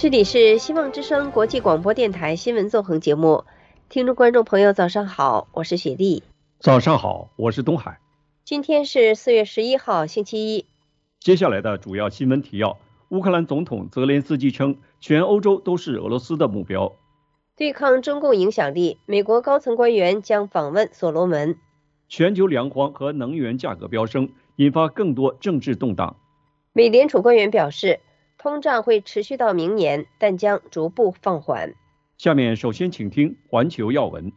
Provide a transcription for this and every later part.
这里是希望之声国际广播电台新闻纵横节目，听众观众朋友早上好，我是雪莉。 早上好，我是东海。 今天是4月11号星期一。 接下来的主要新闻提要：乌克兰总统泽连斯基称，全欧洲都是俄罗斯的目标。 对抗中共影响力，美国高层官员将访问所罗门。 全球粮荒和能源价格飙升，引发更多政治动荡。 美联储官员表示，通胀会持续到明年，但将逐步放缓。 下面首先请听环球要闻。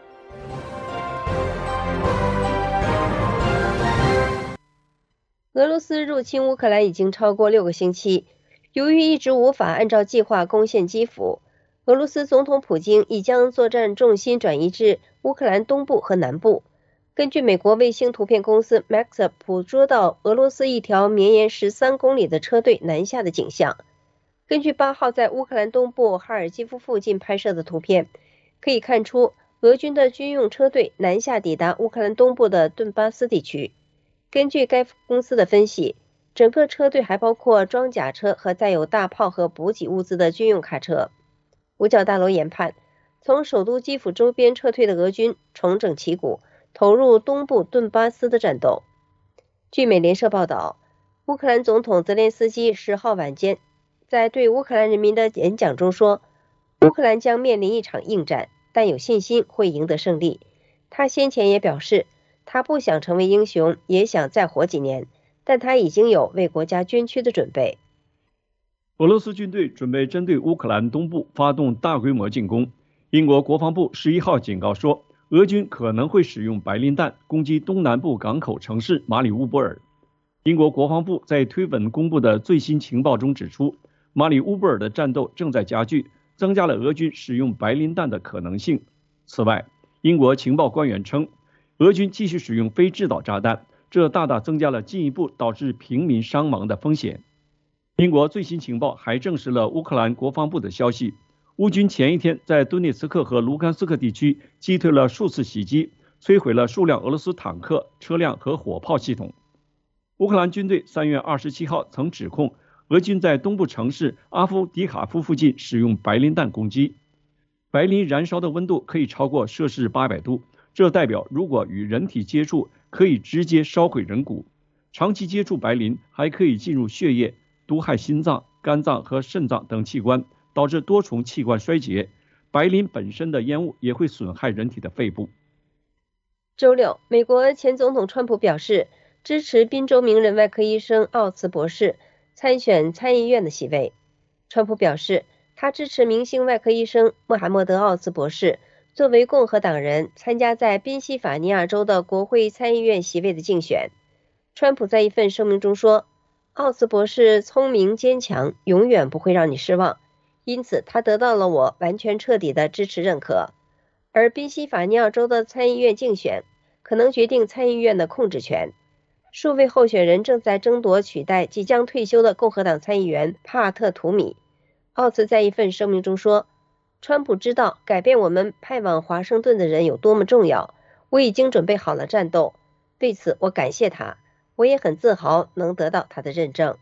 俄罗斯入侵乌克兰已经超过6个星期，由于一直无法按照计划攻陷基辅，俄罗斯总统普京已将作战重心转移至乌克兰东部和南部。根据美国卫星图片公司 Maxar 捕捉到俄罗斯一条绵延13公里的车队南下的景象。根据8号在乌克兰东部哈尔基夫附近拍摄的图片，可以看出俄军的军用车队南下抵达乌克兰东部的顿巴斯地区。根据该公司的分析，整个车队还包括装甲车和载有大炮和补给物资的军用卡车。五角大楼研判，从首都基辅周边撤退的俄军重整旗鼓，投入东部顿巴斯的战斗。据美联社报道，乌克兰总统泽连斯基10号晚间在对乌克兰人民的演讲中说，乌克兰将面临一场硬战，但有信心会赢得胜利。他先前也表示，他不想成为英雄，也想再活几年，但他已经有为国家捐躯的准备。 俄罗斯军队准备针对乌克兰东部发动大规模进攻。英国国防部11号警告说，俄军可能会使用白磷弹攻击东南部港口城市马里乌波尔。英国国防部在推文公布的最新情报中指出，马里乌波尔的战斗正在加剧，增加了俄军使用白磷弹的可能性。此外，英国情报官员称，俄军继续使用非制导炸弹，这大大增加了进一步导致平民伤亡的风险。英国最新情报还证实了乌克兰国防部的消息，乌军前一天在顿涅茨克和卢甘斯克地区击退了数次袭击，摧毁了数辆俄罗斯坦克、车辆和火炮系统。乌克兰军队3月27号曾指控俄军在东部城市阿夫迪卡夫附近使用白磷弹攻击。白磷燃烧的温度可以超过摄氏800度，这代表如果与人体接触，可以直接烧毁人骨。长期接触白磷还可以进入血液，毒害心脏、肝脏和肾脏等器官，导致多重器官衰竭。白磷本身的烟雾也会损害人体的肺部。 周六，美国前总统川普表示支持宾州名人外科医生奥茨博士参选参议院的席位。川普表示，他支持明星外科医生穆罕默德·奥茨博士作为共和党人参加在宾夕法尼亚州的国会参议院席位的竞选。川普在一份声明中说，奥茨博士聪明坚强，永远不会让你失望，因此他得到了我完全彻底的支持认可。而宾夕法尼亚州的参议院竞选可能决定参议院的控制权。数位候选人正在争夺取代即将退休的共和党参议员帕特·图米。奥茨在一份声明中说，川普知道改变我们派往华盛顿的人有多么重要，我已经准备好了战斗，对此我感谢他，我也很自豪能得到他的认证。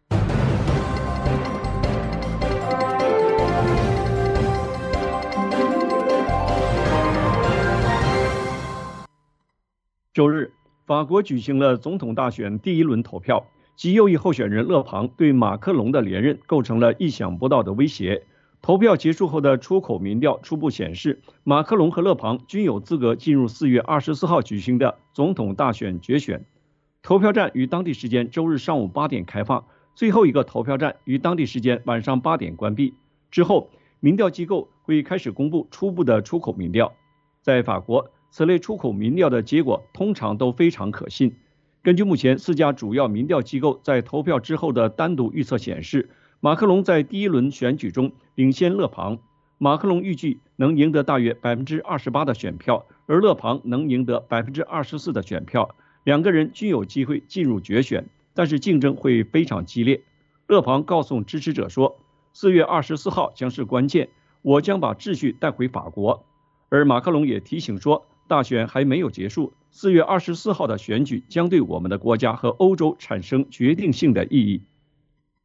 周日，法国举行了总统大选第一轮投票，极右翼候选人勒庞对马克龙的连任构成了意想不到的威胁。投票结束后的出口民调初步显示，马克龙和勒庞均有资格进入4月24号举行的总统大选决选。投票站于当地时间周日上午8点开放，最后一个投票站于当地时间晚上8点关闭。之后，民调机构会开始公布初步的出口民调。在法国，此类出口民调的结果通常都非常可信。根据目前4家主要民调机构在投票之后的单独预测显示，马克龙在第一轮选举中领先勒庞，马克龙预计能赢得大约28%的选票，而勒庞能赢得24%的选票。两个人均有机会进入决选，但是竞争会非常激烈。勒庞告诉支持者说，4月24号将是关键，我将把秩序带回法国。而马克龙也提醒说，大选还没有结束，4月24号的选举将对我们的国家和欧洲产生决定性的意义。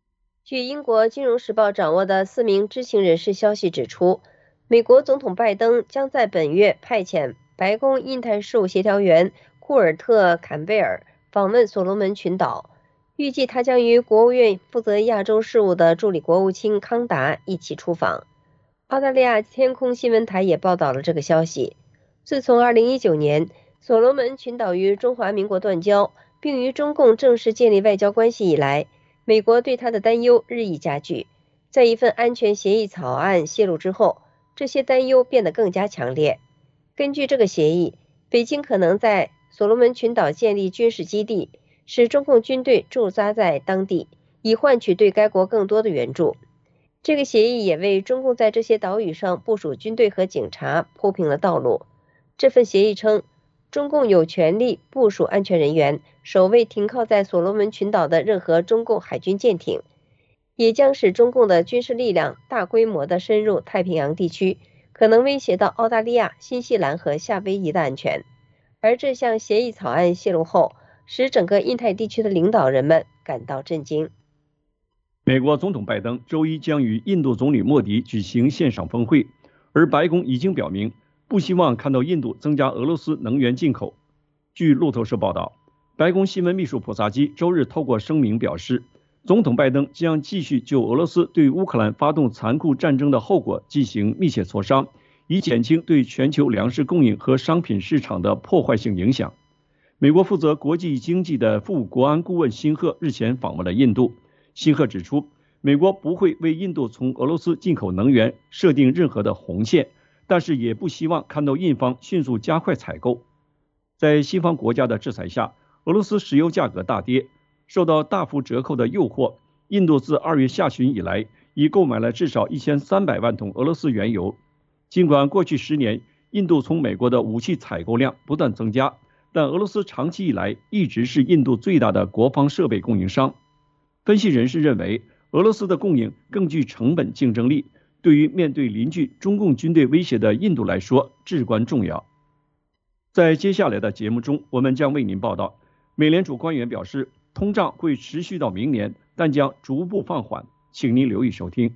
据英国金融时报掌握的4名知情人士消息指出，美国总统拜登将在本月派遣白宫印太事务协调员库尔特·坎贝尔访问所罗门群岛，预计他将与国务院负责亚洲事务的助理国务卿康达一起出访。澳大利亚天空新闻台也报道了这个消息。自从2019年所罗门群岛与中华民国断交，并与中共正式建立外交关系以来，美国对他的担忧日益加剧。在一份安全协议草案泄露之后，这些担忧变得更加强烈。根据这个协议，北京可能在所罗门群岛建立军事基地，使中共军队驻扎在当地，以换取对该国更多的援助。这个协议也为中共在这些岛屿上部署军队和警察铺平了道路。这份协议称，中共有权利部署安全人员，守卫停靠在所罗门群岛的任何中共海军舰艇，也将使中共的军事力量大规模地深入太平洋地区，可能威胁到澳大利亚、新西兰和夏威夷的安全。而这项协议草案泄露后，使整个印太地区的领导人们感到震惊。 美国总统拜登周一将与印度总理莫迪举行线上峰会，而白宫已经表明不希望看到印度增加俄罗斯能源进口。据路透社报道，白宫新闻秘书普萨基周日透过声明表示，总统拜登将继续就俄罗斯对乌克兰发动残酷战争的后果进行密切磋商，以减轻对全球粮食供应和商品市场的破坏性影响。美国负责国际经济的副国安顾问辛赫日前访问了印度。辛赫指出，美国不会为印度从俄罗斯进口能源设定任何的红线，但是也不希望看到印方迅速加快采购。在西方国家的制裁下，俄罗斯石油价格大跌，受到大幅折扣的诱惑，印度自2月下旬以来已购买了至少1300万桶俄罗斯原油。尽管过去10年印度从美国的武器采购量不断增加，但俄罗斯长期以来一直是印度最大的国防设备供应商。分析人士认为，俄罗斯的供应更具成本竞争力，对于面对邻居中共军队威胁的印度来说至关重要。在接下来的节目中，我们将为您报道，美联储官员表示，通胀会持续到明年，但将逐步放缓，请您留意收听。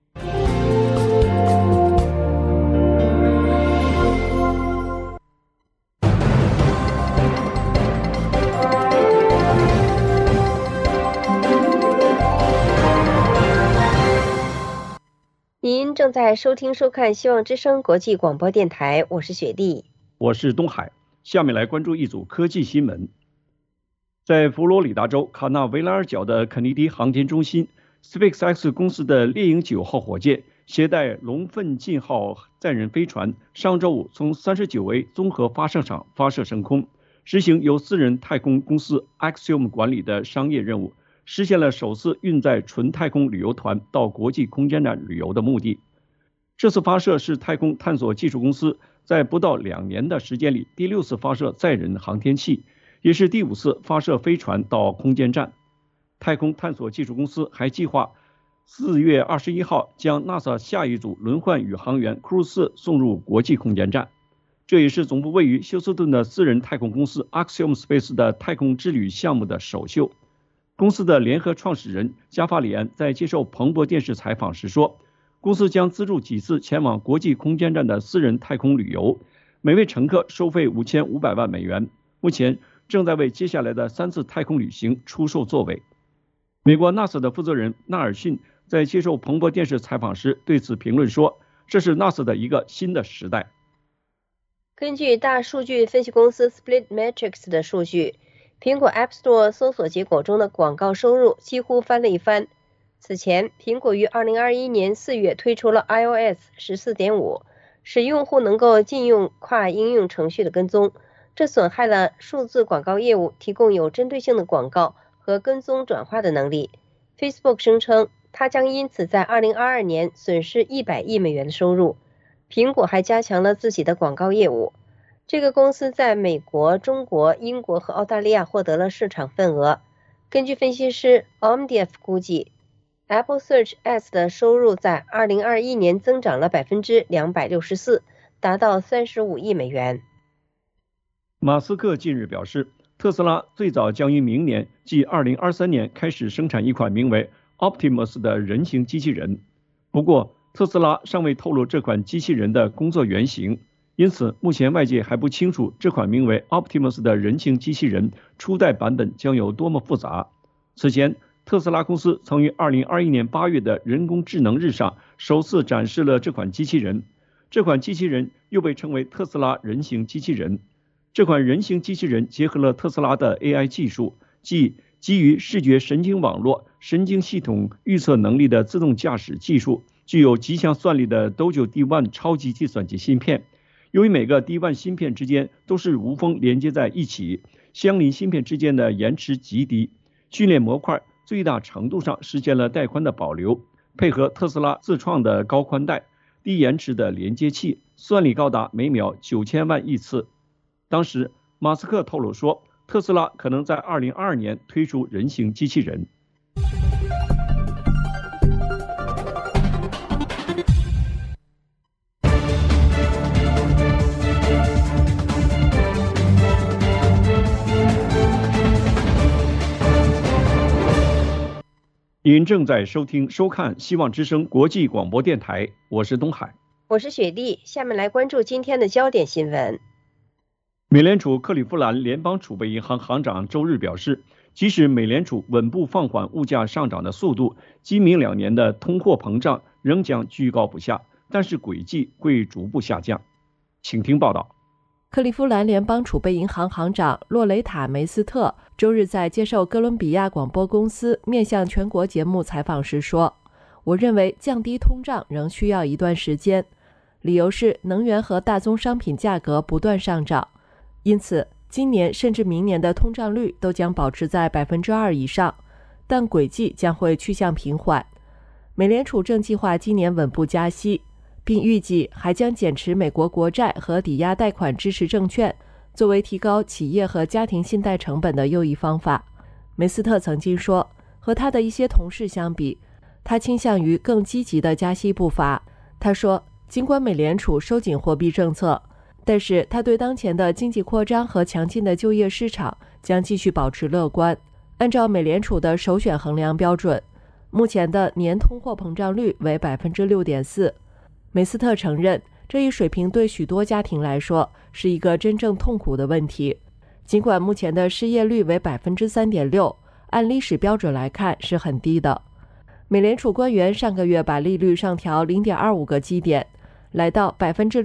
您正在收听收看希望之声国际广播电台，我是雪莉， 我是东海。下面来关注一组科技新闻。在佛罗里达州卡纳维拉尔角的肯尼迪航天中心 ，SpaceX 公司的猎鹰9号火箭携带龙奋进号载人飞船，上周五从39A 综合发射场发射升空，实行由私人太空公司 Axiom 管理的商业任务，实现了首次运载纯太空旅游团到国际空间站旅游的目的。这次发射是太空探索技术公司在不到2年的时间里第6次发射载人航天器，也是第5次发射飞船到空间站。太空探索技术公司还计划4月21号将 NASA 下一组轮换宇航员 Crew 4送入国际空间站。这也是总部位于休斯顿的私人太空公司 Axiom Space 的太空之旅项目的首秀。公司的联合创始人加法里安在接受彭博电视采访时说，公司将资助几次前往国际空间站的私人太空旅游，每位乘客收费5500万美元。目前正在为接下来的3次太空旅行出售座位。美国 NASA 的负责人纳尔逊在接受彭博电视采访时对此评论说，这是 NASA 的一个新的时代。 根据大数据分析公司 Splitmetrics 的数据，苹果 App Store 搜索结果中的广告收入几乎翻了一番。此前，苹果于2021年4月推出了 iOS 14.5，使用户能够禁用跨应用程序的跟踪，这损害了数字广告业务提供有针对性的广告和跟踪转化的能力。Facebook 声称，它将因此在2022年损失100亿美元的收入。苹果还加强了自己的广告业务。这个公司在美国、中国、英国和澳大利亚获得了市场份额。根据分析师 Omdief 估计， Apple Search Ads 的收入在2021年增长了264%，达到35亿美元。 马斯克近日表示，特斯拉最早将于明年，即2023年开始生产一款名为 Optimus 的人形机器人。不过，特斯拉尚未透露这款机器人的工作原型，因此目前外界还不清楚这款名为 Optimus 的人形机器人初代版本将有多么复杂。此前，特斯拉公司曾于2021年8月的人工智能日上首次展示了这款机器人。这款机器人又被称为特斯拉人形机器人。这款人形机器人结合了特斯拉的 AI 技术，即基于视觉神经网络神经系统预测能力的自动驾驶技术，具有极强算力的 Dojo D1 超级计算机芯片。由于每个 D1 芯片之间都是无缝连接在一起，相邻芯片之间的延迟极低，训练模块最大程度上实现了带宽的保留，配合特斯拉自创的高宽带、低延迟的连接器，算力高达每秒9000万亿次。当时，马斯克透露说，特斯拉可能在2022年推出人形机器人。您正在收看希望之声国际广播电台，我是东海， 我是雪莉。下面来关注今天的焦点新闻。 美联储克利夫兰联邦储备银行行长周日表示，即使美联储稳步放缓物价上涨的速度，今明2年的通货膨胀仍将居高不下，但是轨迹会逐步下降。请听报道。 克利夫兰联邦储备银行行长洛雷塔·梅斯特周日在接受哥伦比亚广播公司面向全国节目采访时说：“我认为降低通胀仍需要一段时间，理由是能源和大宗商品价格不断上涨。因此，今年甚至明年的通胀率都将保持在2%以上，但轨迹将会趋向平缓。美联储正计划今年稳步加息，并预计还将减持美国国债和抵押贷款支持证券，作为提高企业和家庭信贷成本的又一方法。梅斯特曾经说，和他的一些同事相比，他倾向于更积极的加息步伐。他说，尽管美联储收紧货币政策，但是他对当前的经济扩张和强劲的就业市场将继续保持乐观。按照美联储的首选衡量标准，目前的年通货膨胀率为 6.4%。梅斯特承认，这一水平对许多家庭来说是一个真正痛苦的问题。尽管目前的失业率为 3.6%， 按历史标准来看是很低的。美联储官员上个月把利率上调 0.25 个基点，来到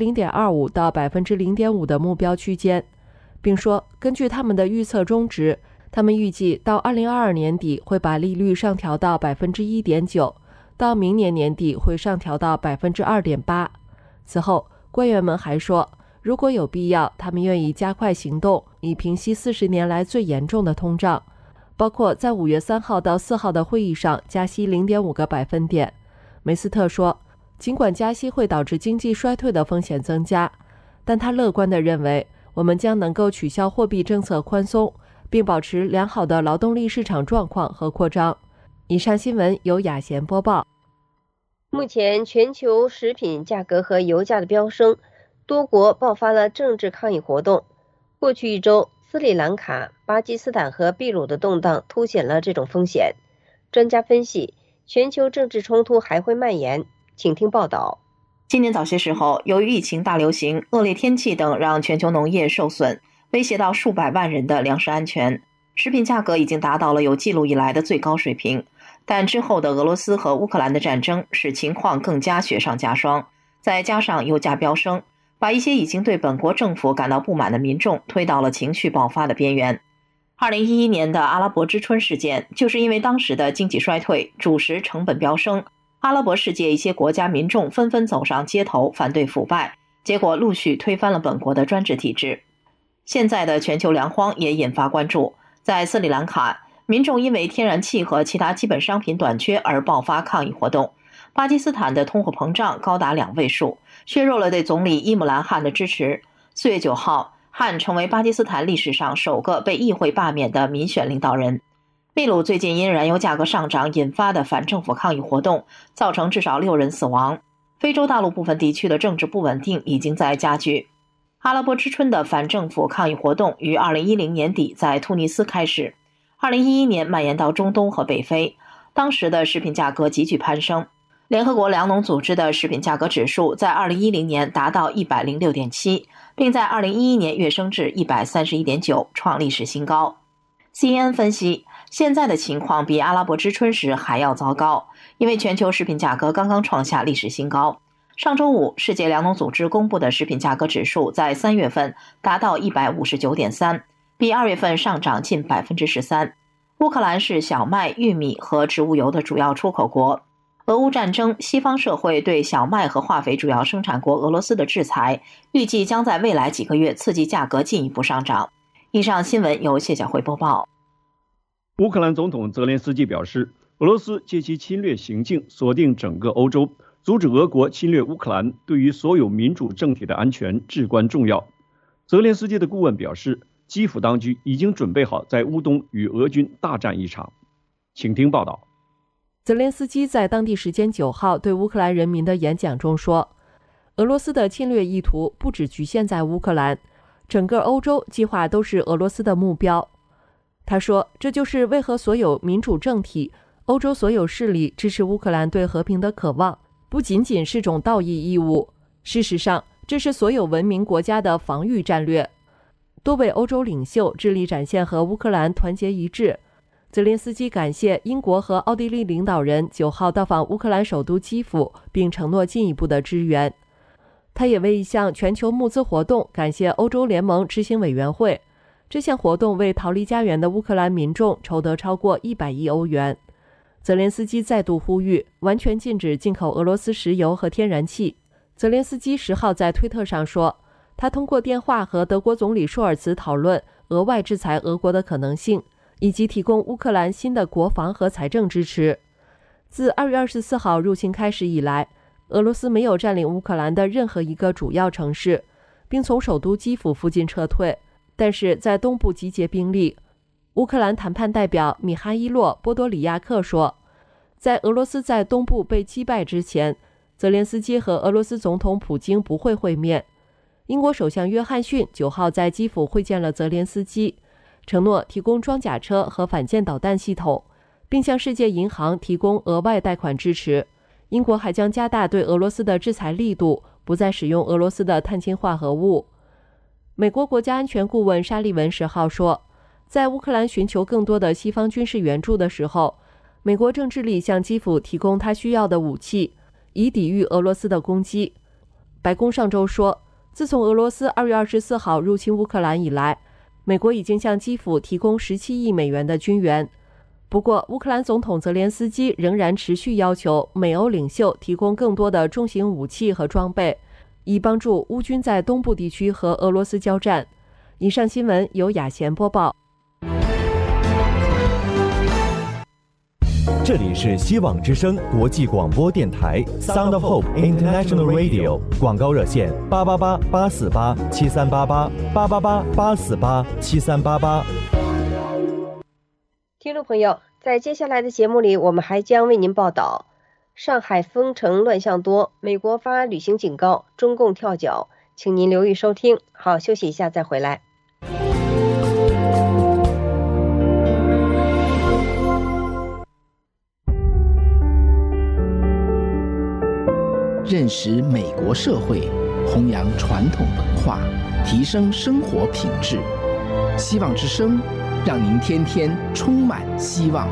0.25% 到 0.5% 的目标区间，并说根据他们的预测中值，他们预计到2022年底会把利率上调到 1.9%， 到明年年底会上调到 2.8%。 此后，官员们还说，如果有必要，他们愿意加快行动，以平息40年来最严重的通胀，包括在5月3号到4号的会议上加息 0.5个百分点。梅斯特说，尽管加息会导致经济衰退的风险增加，但他乐观地认为，我们将能够取消货币政策宽松，并保持良好的劳动力市场状况和扩张。以上新闻由雅贤播报。 目前全球食品价格和油价的飙升，多国爆发了政治抗议活动。过去一周，斯里兰卡、巴基斯坦和秘鲁的动荡凸显了这种风险。专家分析，全球政治冲突还会蔓延。请听报道。 今年早些时候，由于疫情大流行、恶劣天气等，让全球农业受损，威胁到数百万人的粮食安全。食品价格已经达到了有记录以来的最高水平。但之后的俄罗斯和乌克兰的战争使情况更加雪上加霜，再加上油价飙升，把一些已经对本国政府感到不满的民众推到了情绪爆发的边缘。2011年的阿拉伯之春事件，就是因为当时的经济衰退、主食成本飙升，阿拉伯世界一些国家民众纷纷走上街头反对腐败，结果陆续推翻了本国的专制体制。现在的全球粮荒也引发关注，在斯里兰卡，民众因为天然气和其他基本商品短缺而爆发抗议活动。巴基斯坦的通货膨胀高达2位数，削弱了对总理伊姆兰汗的支持。4月9号，汗成为巴基斯坦历史上首个被议会罢免的民选领导人。秘鲁最近因燃油价格上涨引发的反政府抗议活动，造成至少6人死亡。非洲大陆部分地区的政治不稳定已经在加剧。阿拉伯之春的反政府抗议活动于2010年底在突尼斯开始，2011年蔓延到中东和北非。 当时的食品价格急剧攀升。联合国粮农组织的食品价格指数在2010年达到 106.7， 并在2011年跃升至 131.9， 创历史新高。CNN 分析，现在的情况比阿拉伯之春时还要糟糕，因为全球食品价格刚刚创下历史新高。上周五，世界粮农组织公布的食品价格指数在3月份达到 159.3， 比2月份上涨近 13%。 乌克兰是小麦、玉米和植物油的主要出口国。俄乌战争，西方社会对小麦和化肥主要生产国俄罗斯的制裁，预计将在未来几个月刺激价格进一步上涨。以上新闻由谢小慧播报。 乌克兰总统泽连斯基表示，俄罗斯借其侵略行径锁定整个欧洲，阻止俄国侵略乌克兰，对于所有民主政体的安全至关重要。泽连斯基的顾问表示，基辅当局已经准备好在乌东与俄军大战一场。请听报道。 泽连斯基在当地时间9号对乌克兰人民的演讲中说，俄罗斯的侵略意图不只局限在乌克兰，整个欧洲计划都是俄罗斯的目标。他说，这就是为何所有民主政体、欧洲所有势力支持乌克兰对和平的渴望，不仅仅是种道义义务，事实上，这是所有文明国家的防御战略。多位欧洲领袖致力展现和乌克兰团结一致。泽连斯基感谢英国和奥地利领导人9号到访乌克兰首都基辅，并承诺进一步的支援。他也为一项全球募资活动感谢欧洲联盟执行委员会。这项活动为逃离家园的乌克兰民众筹得超过100亿欧元。泽连斯基再度呼吁完全禁止进口俄罗斯石油和天然气。泽连斯基10号在推特上说，他通过电话和德国总理舒尔茨讨论额外制裁俄国的可能性，以及提供乌克兰新的国防和财政支持。自2月24号入侵开始以来，俄罗斯没有占领乌克兰的任何一个主要城市，并从首都基辅附近撤退，但是在东部集结兵力。乌克兰谈判代表米哈伊洛·波多里亚克说，在俄罗斯在东部被击败之前，泽连斯基和俄罗斯总统普京不会会面。英国首相约翰逊9号在基辅会见了泽连斯基，承诺提供装甲车和反舰导弹系统，并向世界银行提供额外贷款支持。英国还将加大对俄罗斯的制裁力度，不再使用俄罗斯的碳氢化合物。美国国家安全顾问沙利文10号说，在乌克兰寻求更多的西方军事援助的时候，美国正致力向基辅提供他需要的武器，以抵御俄罗斯的攻击。白宫上周说，自从俄罗斯2月24号入侵乌克兰以来，美国已经向基辅提供17亿美元的军援。不过，乌克兰总统泽连斯基仍然持续要求美欧领袖提供更多的重型武器和装备，以帮助乌军在东部地区和俄罗斯交战。以上新闻由雅贤播报。 这里是希望之声国际广播电台 Sound of Hope International Radio， 广告热线888-848-7388，888-848-7388。 听众朋友，在接下来的节目里，我们还将为您报道：上海封城乱象多，美国发旅行警告，中共跳脚，请您留意收听。好，休息一下再回来。 认识美国社会，弘扬传统文化，提升生活品质。希望之声，让您天天充满希望。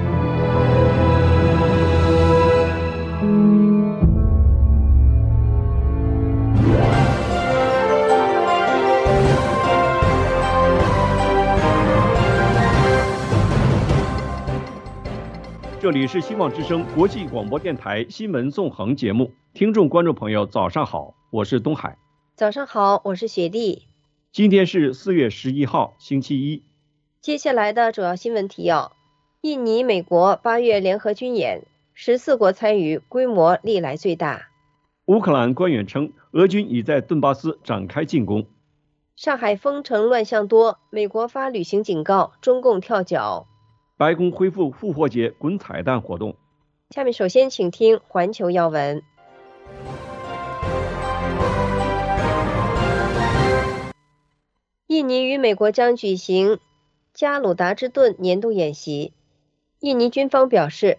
这里是希望之声国际广播电台新闻纵横节目，听众观众朋友早上好，我是东海。 早上好，我是雪莉。 今天是4月11号星期一。 接下来的主要新闻提要：印尼、美国8月联合军演，14国参与，规模历来最大。 乌克兰官员称，俄军已在顿巴斯展开进攻。 上海封城乱象多，美国发旅行警告，中共跳脚。 白宫恢复复活节滚彩弹活动。 下面首先请听环球要闻。印尼与美国将举行加鲁达之盾年度演习。印尼军方表示，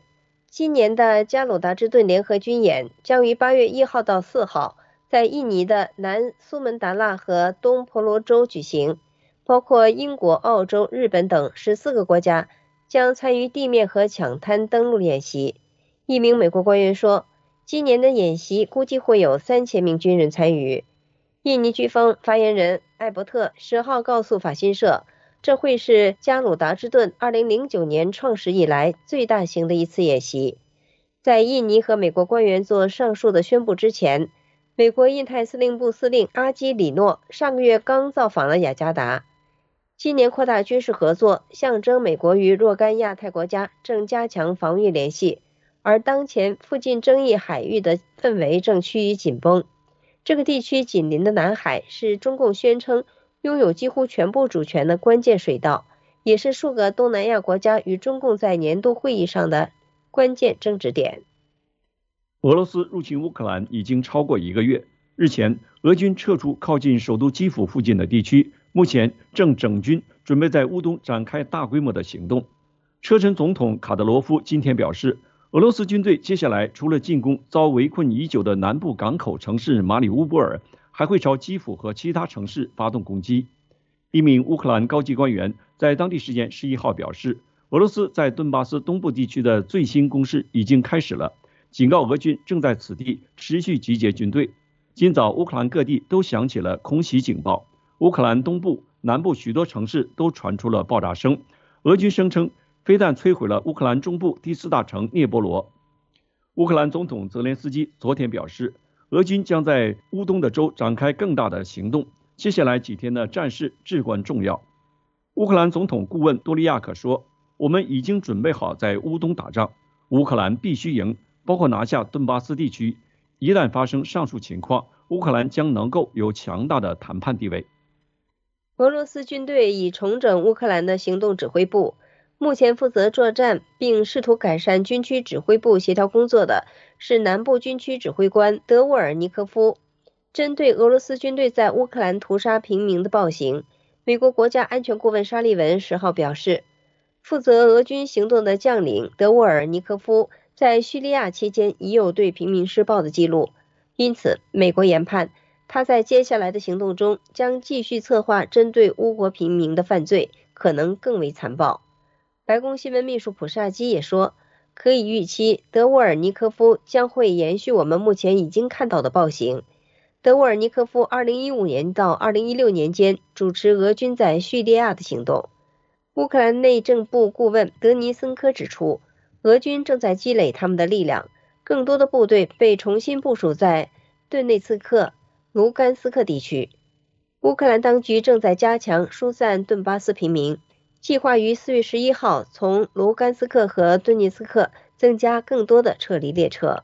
今年的加鲁达之盾联合军演将于8月1号到4号在印尼的南苏门答腊和东婆罗洲举行，包括英国、澳洲、日本等14个国家将参与地面和抢滩登陆演习。一名美国官员说，今年的演习估计会有3000名军人参与。印尼军方发言人艾伯特10号告诉法新社，这会是加鲁达之盾2009年创始以来最大型的一次演习。在印尼和美国官员做上述的宣布之前，美国印太司令部司令阿基里诺上个月刚造访了雅加达。今年扩大军事合作，象征美国与若干亚太国家正加强防御联系，而当前附近争议海域的氛围正趋于紧绷。这个地区紧邻的南海是中共宣称拥有几乎全部主权的关键水道，也是数个东南亚国家与中共在年度会议上的关键争执点。 俄罗斯入侵乌克兰已经超过1个月。日前，俄军撤出靠近首都基辅附近的地区，目前正整军，准备在乌东展开大规模的行动。车臣总统卡德罗夫今天表示，俄罗斯军队接下来除了进攻遭围困已久的南部港口城市马里乌波尔，还会朝基辅和其他城市发动攻击。一名乌克兰高级官员在当地时间11号表示，俄罗斯在顿巴斯东部地区的最新攻势已经开始了，警告俄军正在此地持续集结军队。今早乌克兰各地都响起了空袭警报，乌克兰东部、南部许多城市都传出了爆炸声。俄军声称飞弹摧毁了乌克兰中部第4大城涅波罗。乌克兰总统泽连斯基昨天表示，俄军将在乌东的州展开更大的行动，接下来几天的战事至关重要。乌克兰总统顾问多利亚克说，我们已经准备好在乌东打仗，乌克兰必须赢，包括拿下顿巴斯地区。一旦发生上述情况，乌克兰将能够有强大的谈判地位。 俄罗斯军队已重整乌克兰的行动指挥部，目前负责作战并试图改善军区指挥部协调工作的是南部军区指挥官德沃尔尼科夫。针对俄罗斯军队在乌克兰屠杀平民的暴行，美国国家安全顾问沙利文10号表示，负责俄军行动的将领德沃尔尼科夫在叙利亚期间已有对平民施暴的记录，因此美国研判他在接下来的行动中将继续策划针对乌国平民的犯罪，可能更为残暴。白宫新闻秘书普萨基也说，可以预期德沃尔尼科夫将会延续我们目前已经看到的暴行。德沃尔尼科夫2015年到2016年间主持俄军在叙利亚的行动。乌克兰内政部顾问德尼森科指出，俄军正在积累他们的力量，更多的部队被重新部署在顿内茨克、卢甘斯克地区。乌克兰当局正在加强疏散顿巴斯平民，计划于4月11号从卢甘斯克和顿涅茨克增加更多的撤离列车。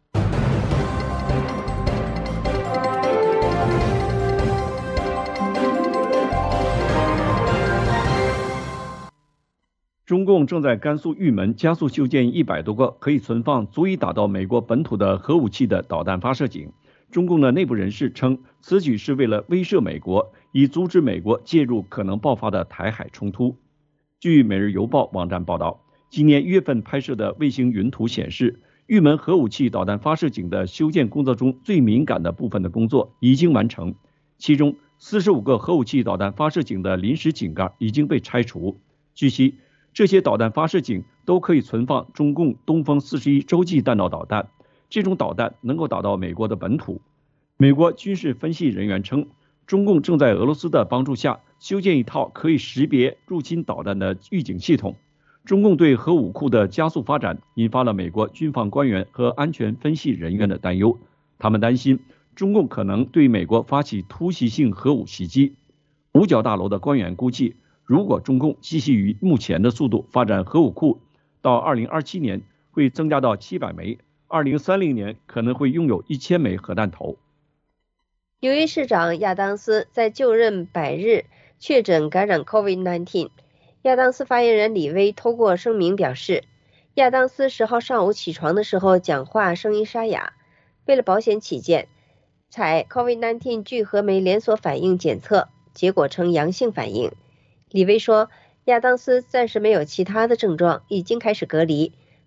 中共正在甘肃玉门加速修建100多个可以存放足以打到美国本土的核武器的导弹发射井。中共的内部人士称，此举是为了威慑美国，以阻止美国介入可能爆发的台海冲突。据《每日邮报》网站报道，今年1月份拍摄的卫星云图显示，玉门核武器导弹发射井的修建工作中最敏感的部分的工作已经完成，其中45个核武器导弹发射井的临时井盖已经被拆除。据悉，这些导弹发射井都可以存放中共东风41洲际弹道导弹，这种导弹能够打到美国的本土。美国军事分析人员称，中共正在俄罗斯的帮助下修建一套可以识别入侵导弹的预警系统。中共对核武库的加速发展引发了美国军方官员和安全分析人员的担忧，他们担心中共可能对美国发起突袭性核武袭击。五角大楼的官员估计，如果中共继续以目前的速度发展核武库，到2027年会增加到700枚，2030年可能会拥有1000枚核弹头。 纽约市长亚当斯在就任100日确诊感染 COVID-19。亚当斯发言人李威透过声明表示，亚当斯10号上午起床的时候讲话声音沙哑，为了保险起见，采 COVID-19 聚合酶连锁反应检测，结果呈阳性反应。李威说，亚当斯暂时没有其他的症状，已经开始隔离，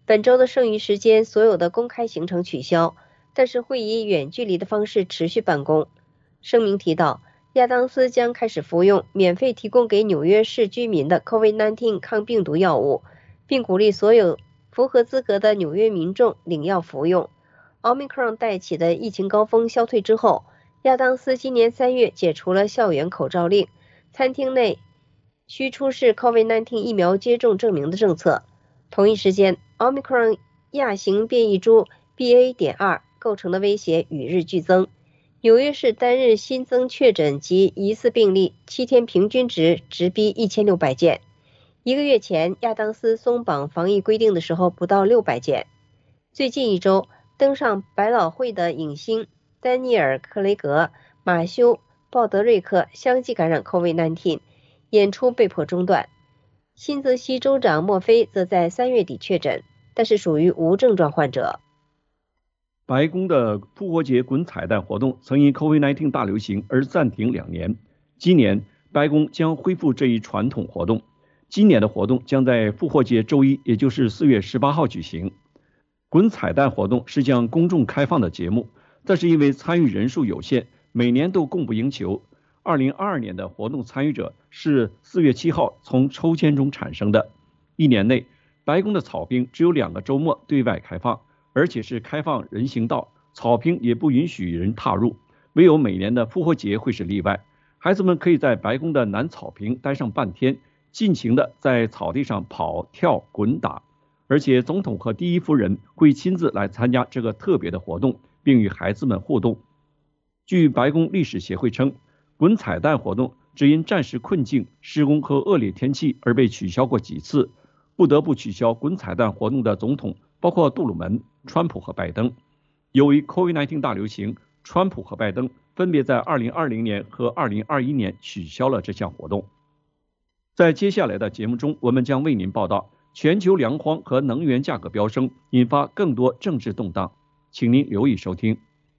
本周的剩余时间，所有的公开行程取消，但是会以远距离的方式持续办公。声明提到，亚当斯将开始服用免费提供给纽约市居民的 COVID-19 抗病毒药物，并鼓励所有符合资格的纽约民众领药服用。Omicron 带起的疫情高峰消退之后，亚当斯今年3月解除了校园口罩令，餐厅内需出示 COVID-19 疫苗接种证明的政策。同一时间 ，Omicron 亚型变异株 BA.2 构成的威胁与日俱增。纽约市单日新增确诊及疑似病例7天平均值直逼1600件。1个月前，亚当斯松绑防疫规定的时候不到600件。最近一周，登上百老汇的影星丹尼尔·克雷格、马修·鲍德瑞克相继感染 COVID-19， 演出被迫中断。新泽西州长莫菲则在3月底确诊，但是属于无症状患者。 白宫的复活节滚彩弹活动曾因 COVID-19 大流行而暂停2年，今年白宫将恢复这一传统活动。今年的活动将在复活节周一，也就是4月18号举行。滚彩弹活动是向公众开放的节目，但是因为参与人数有限，每年都供不应求。2022年的活动参与者是4月7号从抽签中产生的。1年内，白宫的草坪只有2个周末对外开放，而且是开放人行道，草坪也不允许人踏入，唯有每年的复活节会是例外。孩子们可以在白宫的南草坪待上半天，尽情的在草地上跑、跳、滚打，而且总统和第一夫人会亲自来参加这个特别的活动，并与孩子们互动。据白宫历史协会称，滚彩弹活动只因战时困境、施工和恶劣天气而被取消过几次，不得不取消滚彩弹活动的总统包括杜鲁门、川普和拜登。由于 COVID-19 大流行，川普和拜登分别在2020年和2021年取消了这项活动。在接下来的节目中，我们将为您报道全球粮荒和能源价格飙升，引发更多政治动荡，请您留意收听。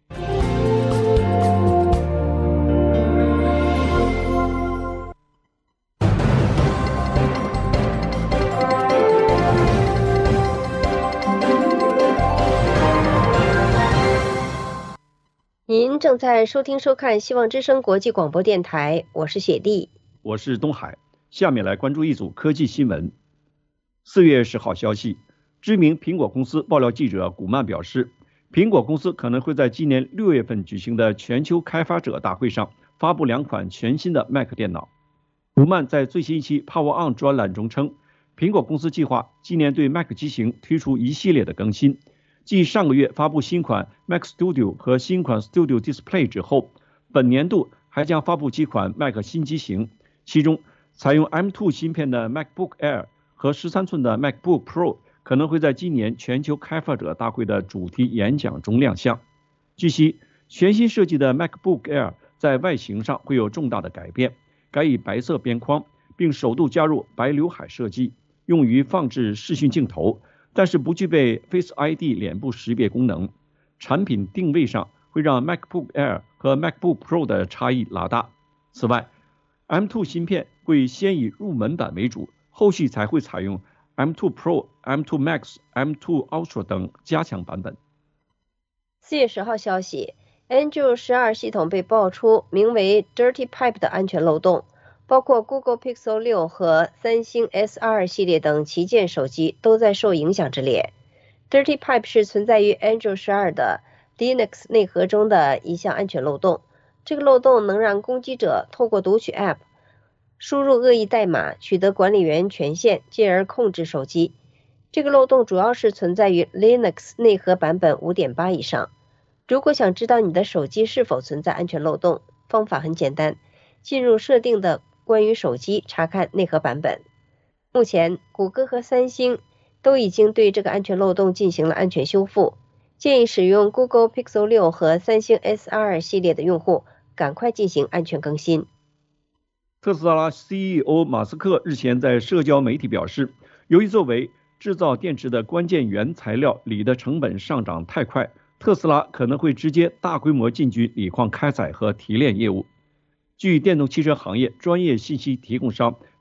您正在收听收看希望之声国际广播电台，我是雪莉， 我是东海。下面来关注一组科技新闻。4月10号消息，知名苹果公司爆料记者古曼表示，苹果公司可能会在今年6月份举行的全球开发者大会上发布2款全新的 Mac 电脑。古曼在最新一期 Power On 专栏中称，苹果公司计划今年对 Mac 机型推出一系列的更新，继上个月发布新款 Mac Studio 和新款 Studio Display 之后，本年度还将发布几款 Mac 新机型，其中采用 M2 芯片的 MacBook Air 和13寸的 MacBook Pro 可能会在今年全球开发者大会的主题演讲中亮相。据悉，全新设计的 MacBook Air 在外形上会有重大的改变，改以白色边框，并首度加入白刘海设计，用于放置视讯镜头，但是不具备 Face ID 脸部识别功能。产品定位上会让 MacBook Air 和 MacBook Pro 的差异拉大。此外， M2 芯片会先以入门版为主，后续才会采用 M2 Pro、M2 Max、M2 Ultra 等加强版本。 4月10号消息， Android 12系统被爆出名为 Dirty Pipe 的安全漏洞，包括 Google Pixel 6和三星 S22 系列等旗舰手机都在受影响之列。Dirty Pipe 是存在于 Android 12的 Linux 内核中的一项安全漏洞，这个漏洞能让攻击者透过读取 App 输入恶意代码，取得管理员权限，进而控制手机。这个漏洞主要是存在于 Linux 内核版本 5.8 以上。如果想知道你的手机是否存在安全漏洞，方法很简单，进入设定的关于手机，查看内核版本。目前，谷歌和三星都已经对这个安全漏洞进行了安全修复，建议使用 Google Pixel 6和三星 S22 系列的用户赶快进行安全更新。 特斯拉 CEO 马斯克日前在社交媒体表示，由于作为制造电池的关键原材料锂的成本上涨太快，特斯拉可能会直接大规模进军锂矿开采和提炼业务。据电动汽车行业专业信息提供商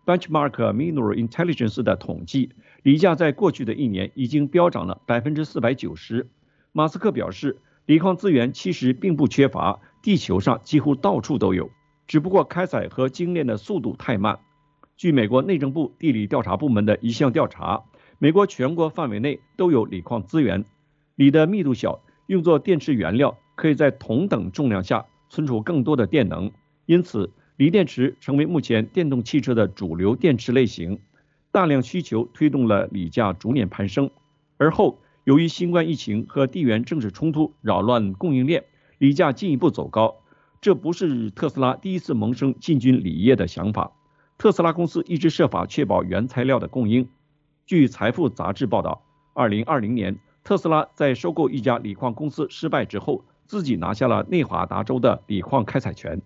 Benchmark Mineral Intelligence 的统计，锂价在过去的一年已经飙涨了490%。马斯克表示，锂矿资源其实并不缺乏，地球上几乎到处都有，只不过开采和精炼的速度太慢。据美国内政部地理调查部门的一项调查，美国全国范围内都有锂矿资源，锂的密度小，用作电池原料，可以在同等重量下存储更多的电能，因此锂电池成为目前电动汽车的主流电池类型。大量需求推动了锂价逐年攀升，而后由于新冠疫情和地缘政治冲突扰乱供应链，锂价进一步走高。这不是特斯拉第一次萌生进军锂业的想法，特斯拉公司一直设法确保原材料的供应。据财富杂志报道，2020年特斯拉在收购一家锂矿公司失败之后，自己拿下了内华达州的锂矿开采权。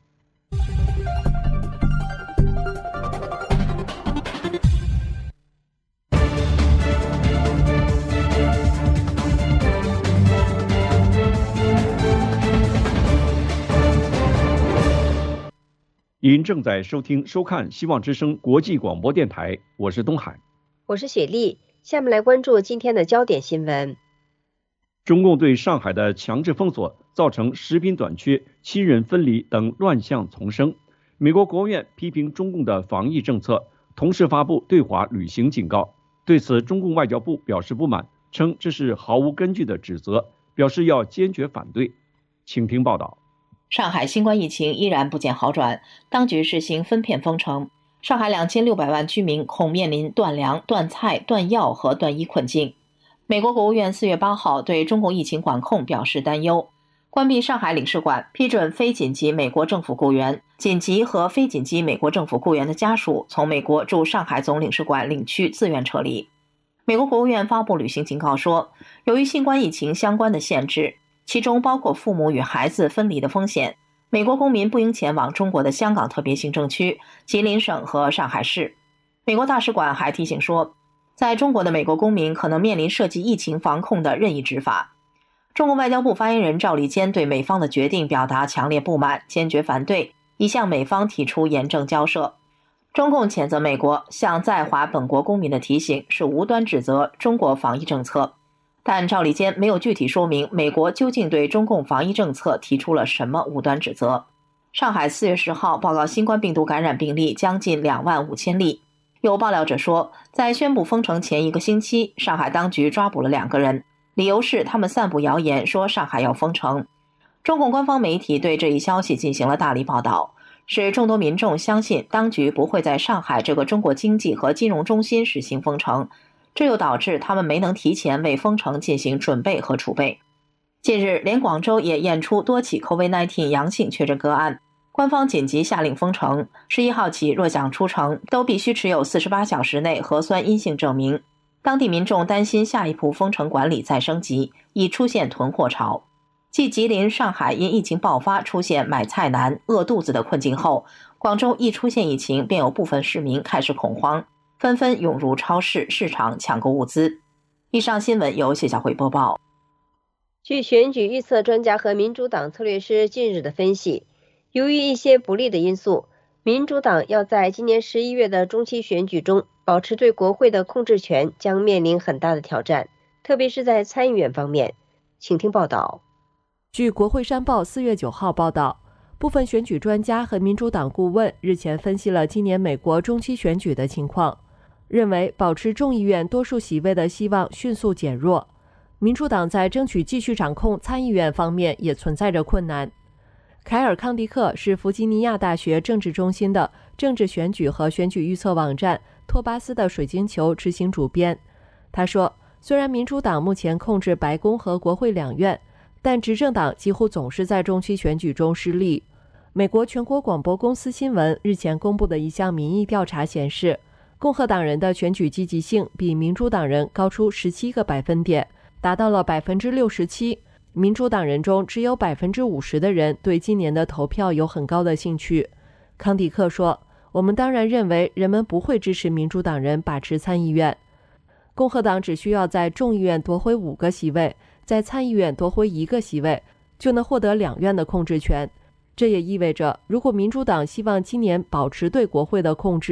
您正在收听收看希望之声国际广播电台，我是东海， 我是雪莉。下面来关注今天的焦点新闻。 中共对上海的强制封锁造成食品短缺、亲人分离等乱象丛生。美国国务院批评中共的防疫政策，同时发布对华旅行警告。对此，中共外交部表示不满，称这是毫无根据的指责，表示要坚决反对。请听报道。 上海新冠疫情依然不见好转，当局实行分片封城，上海2600万居民恐面临断粮、断菜、断药和断衣困境。美国国务院4月8号对中共疫情管控表示担忧，关闭上海领事馆，批准非紧急美国政府雇员、紧急和非紧急美国政府雇员的家属从美国驻上海总领事馆领区自愿撤离。美国国务院发布旅行警告说，由于新冠疫情相关的限制，其中包括父母与孩子分离的风险，美国公民不应前往中国的香港特别行政区、吉林省和上海市。美国大使馆还提醒说，在中国的美国公民可能面临涉及疫情防控的任意执法。中国外交部发言人赵立坚对美方的决定表达强烈不满，坚决反对，已向美方提出严正交涉。中共谴责美国向在华本国公民的提醒是无端指责中国防疫政策，但赵立坚没有具体说明美国究竟对中共防疫政策提出了什么无端指责。上海4月10号报告新冠病毒感染病例将近25000例。有爆料者说，在宣布封城前1个星期，上海当局抓捕了2个人，理由是他们散布谣言说上海要封城。中共官方媒体对这一消息进行了大力报道，使众多民众相信当局不会在上海这个中国经济和金融中心实行封城，这又导致他们没能提前为封城进行准备和储备。近日，连广州也验出多起 COVID-19 阳性确诊个案，官方紧急下令封城，11号起若想出城都必须持有48小时内核酸阴性证明。当地民众担心下一步封城管理再升级，已出现囤货潮。继吉林、上海因疫情爆发出现买菜难、饿肚子的困境后，广州一出现疫情便有部分市民开始恐慌，纷纷涌入超市、市场抢购物资。以上新闻由谢小慧播报。 据选举预测专家和民主党策略师近日的分析，由于一些不利的因素，民主党要在今年11月的中期选举中保持对国会的控制权将面临很大的挑战，特别是在参议院方面。请听报道。 据国会山报4月9号报道，部分选举专家和民主党顾问日前分析了今年美国中期选举的情况，认为保持众议院多数席位的希望迅速减弱。民主党在争取继续掌控参议院方面也存在着困难。凯尔·康迪克是弗吉尼亚大学政治中心的政治选举和选举预测网站托巴斯的水晶球执行主编。他说，虽然民主党目前控制白宫和国会两院，但执政党几乎总是在中期选举中失利。美国全国广播公司新闻日前公布的一项民意调查显示，共和党人的选举积极性比民主党人高出17个百分点，达到了67%。民主党人中只有50%的人对今年的投票有很高的兴趣。康迪克说，我们当然认为人们不会支持民主党人把持参议院。共和党只需要在众议院夺回5个席位，在参议院夺回1个席位，就能获得两院的控制权。这也意味着，如果民主党希望今年保持对国会的控制，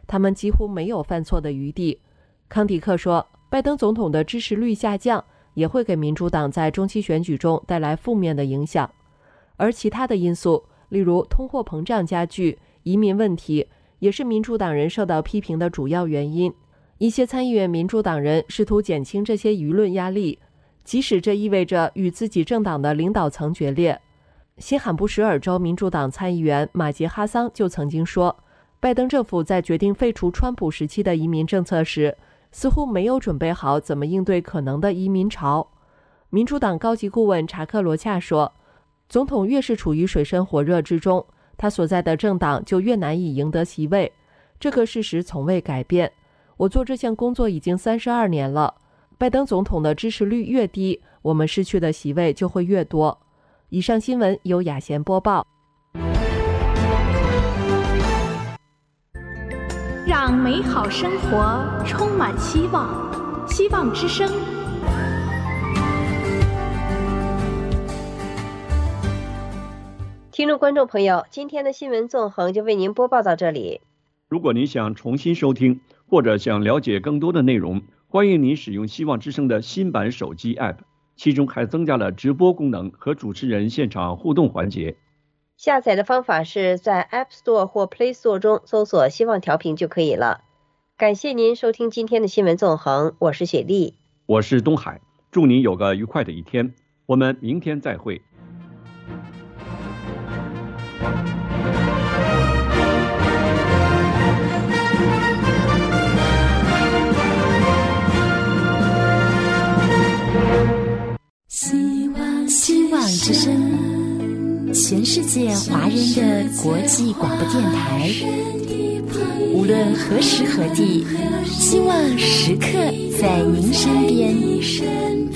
他们几乎没有犯错的余地。康迪克说，拜登总统的支持率下降也会给民主党在中期选举中带来负面的影响，而其他的因素，例如通货膨胀加剧、移民问题，也是民主党人受到批评的主要原因。一些参议院民主党人试图减轻这些舆论压力，即使这意味着与自己政党的领导层决裂。新罕布什尔州民主党参议员马杰哈桑就曾经说，拜登政府在决定废除川普时期的移民政策时，似乎没有准备好怎么应对可能的移民潮。民主党高级顾问查克罗恰说，总统越是处于水深火热之中，他所在的政党就越难以赢得席位，这个事实从未改变。我做这项工作已经32年了，拜登总统的支持率越低，我们失去的席位就会越多。以上新闻由雅贤播报。 让美好生活充满希望，希望之声。 听众观众朋友，今天的新闻纵横就为您播报到这里。 如果您想重新收听或者想了解更多的内容，欢迎您使用希望之声的新版手机 App， 其中还增加了直播功能和主持人现场互动环节。 下载的方法是在 App Store 或 Play Store 中搜索希望调频就可以了。感谢您收听今天的新闻纵横，我是雪莉， 我是东海，祝您有个愉快的一天，我们明天再会。 希望之声，全世界华人的国际广播电台，无论何时何地，希望时刻在您身边。